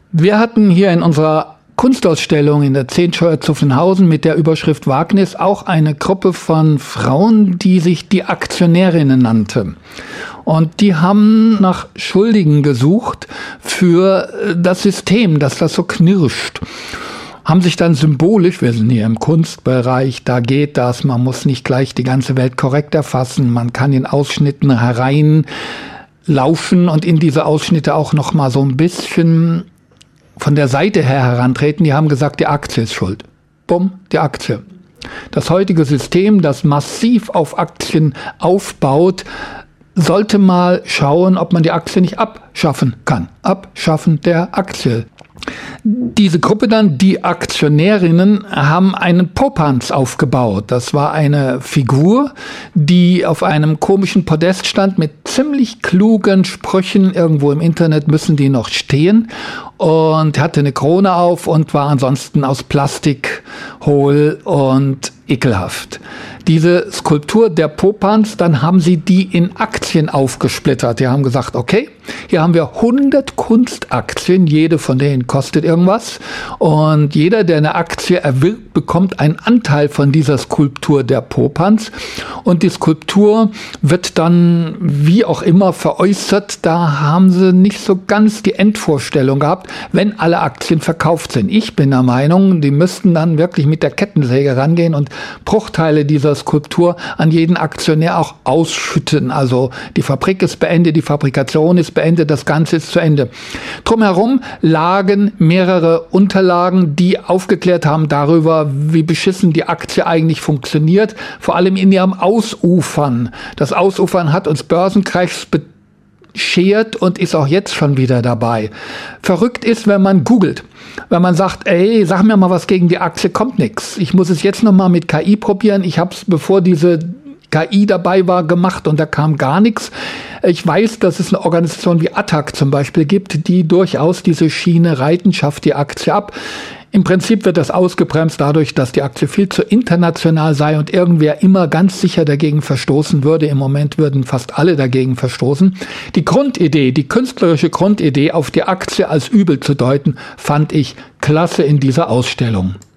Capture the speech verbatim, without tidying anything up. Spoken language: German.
Wir hatten hier in unserer Kunstausstellung in der Zehnscheuer Zuffenhausen mit der Überschrift Wagnis auch eine Gruppe von Frauen, die sich die Aktionärinnen nannte. Und die haben nach Schuldigen gesucht für das System, dass das so knirscht. Haben sich dann symbolisch, wir sind hier im Kunstbereich, da geht das, man muss nicht gleich die ganze Welt korrekt erfassen, man kann in Ausschnitten hereinlaufen und in diese Ausschnitte auch noch mal so ein bisschen von der Seite her herantreten. Die haben gesagt, die Aktie ist schuld. Bumm, die Aktie. Das heutige System, das massiv auf Aktien aufbaut, sollte mal schauen, ob man die Aktie nicht abschaffen kann. Abschaffen der Aktie. Diese Gruppe dann, die Aktionärinnen, haben einen Popanz aufgebaut. Das war eine Figur, die auf einem komischen Podest stand mit ziemlich klugen Sprüchen. Irgendwo im Internet müssen die noch stehen. Und hatte eine Krone auf und war ansonsten aus Plastik hohl und ekelhaft. Diese Skulptur der Popanz, dann haben sie die in Aktien aufgesplittert. Die haben gesagt, okay, hier haben wir hundert Kunstaktien, jede von denen kostet irgendwas. Und jeder, der eine Aktie erwirbt, bekommt einen Anteil von dieser Skulptur der Popanz. Und die Skulptur wird dann wie auch immer veräußert. Da haben sie nicht so ganz die Endvorstellung gehabt, wenn alle Aktien verkauft sind. Ich bin der Meinung, die müssten dann wirklich mit der Kettensäge rangehen und Bruchteile dieser Skulptur an jeden Aktionär auch ausschütten. Also die Fabrik ist beendet, die Fabrikation ist beendet, das Ganze ist zu Ende. Drumherum lagen mehrere Unterlagen, die aufgeklärt haben darüber, wie beschissen die Aktie eigentlich funktioniert, vor allem in ihrem Ausufern. Das Ausufern hat uns Börsenkrachs beschert und ist auch jetzt schon wieder dabei. Verrückt ist, wenn man googelt. Wenn man sagt, ey, sag mir mal was gegen die Aktie, kommt nichts. Ich muss es jetzt noch mal mit K I probieren. Ich habe es, bevor diese K I dabei war, gemacht und da kam gar nichts. Ich weiß, dass es eine Organisation wie Attac zum Beispiel gibt, die durchaus diese Schiene reiten, schafft die Aktie ab. Im Prinzip wird das ausgebremst dadurch, dass die Aktie viel zu international sei und irgendwer immer ganz sicher dagegen verstoßen würde. Im Moment würden fast alle dagegen verstoßen. Die Grundidee, die künstlerische Grundidee, auf die Aktie als übel zu deuten, fand ich klasse in dieser Ausstellung.